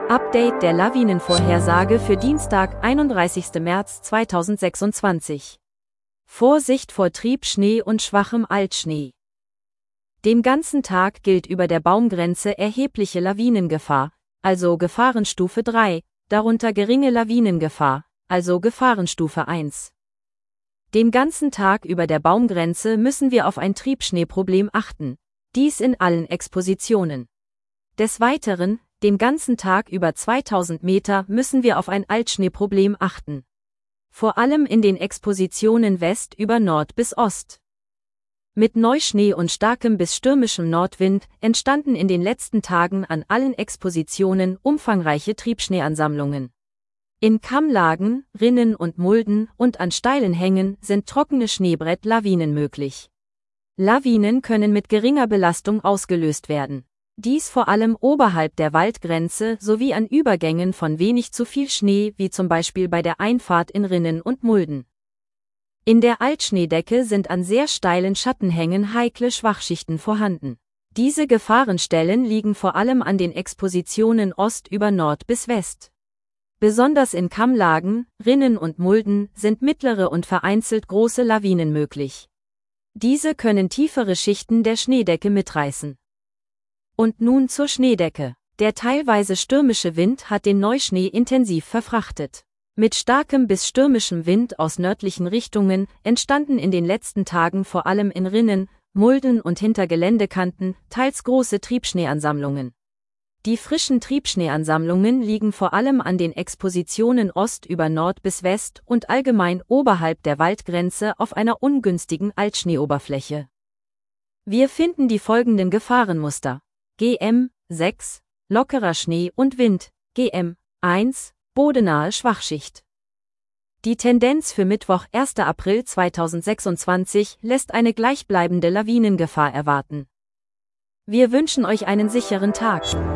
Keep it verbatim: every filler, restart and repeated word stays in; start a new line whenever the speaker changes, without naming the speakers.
Update der Lawinenvorhersage für Dienstag, einunddreißigsten März zweitausendsechsundzwanzig. Vorsicht vor Triebschnee und schwachem Altschnee. Den ganzen Tag gilt über der Baumgrenze erhebliche Lawinengefahr, also Gefahrenstufe drei, darunter geringe Lawinengefahr, also Gefahrenstufe eins. Den ganzen Tag über der Baumgrenze müssen wir auf ein Triebschneeproblem achten, dies in allen Expositionen. Des Weiteren, den ganzen Tag über zweitausend Meter müssen wir auf ein Altschneeproblem achten. Vor allem in den Expositionen West über Nord bis Ost. Mit Neuschnee und starkem bis stürmischem Nordwind entstanden in den letzten Tagen an allen Expositionen umfangreiche Triebschneeansammlungen. In Kammlagen, Rinnen und Mulden und an steilen Hängen sind trockene Schneebrett-Lawinen möglich. Lawinen können mit geringer Belastung ausgelöst werden. Dies vor allem oberhalb der Waldgrenze sowie an Übergängen von wenig zu viel Schnee, wie zum Beispiel bei der Einfahrt in Rinnen und Mulden. In der Altschneedecke sind an sehr steilen Schattenhängen heikle Schwachschichten vorhanden. Diese Gefahrenstellen liegen vor allem an den Expositionen Ost über Nord bis West. Besonders in Kammlagen, Rinnen und Mulden sind mittlere und vereinzelt große Lawinen möglich. Diese können tiefere Schichten der Schneedecke mitreißen. Und nun zur Schneedecke. Der teilweise stürmische Wind hat den Neuschnee intensiv verfrachtet. Mit starkem bis stürmischem Wind aus nördlichen Richtungen entstanden in den letzten Tagen vor allem in Rinnen, Mulden und hinter Geländekanten teils große Triebschneeansammlungen. Die frischen Triebschneeansammlungen liegen vor allem an den Expositionen Ost über Nord bis West und allgemein oberhalb der Waldgrenze auf einer ungünstigen Altschneeoberfläche. Wir finden die folgenden Gefahrenmuster: G M sechs, lockerer Schnee und Wind, G M eins, bodenahe Schwachschicht. Die Tendenz für Mittwoch, ersten April zweitausendsechsundzwanzig, lässt eine gleichbleibende Lawinengefahr erwarten. Wir wünschen euch einen sicheren Tag.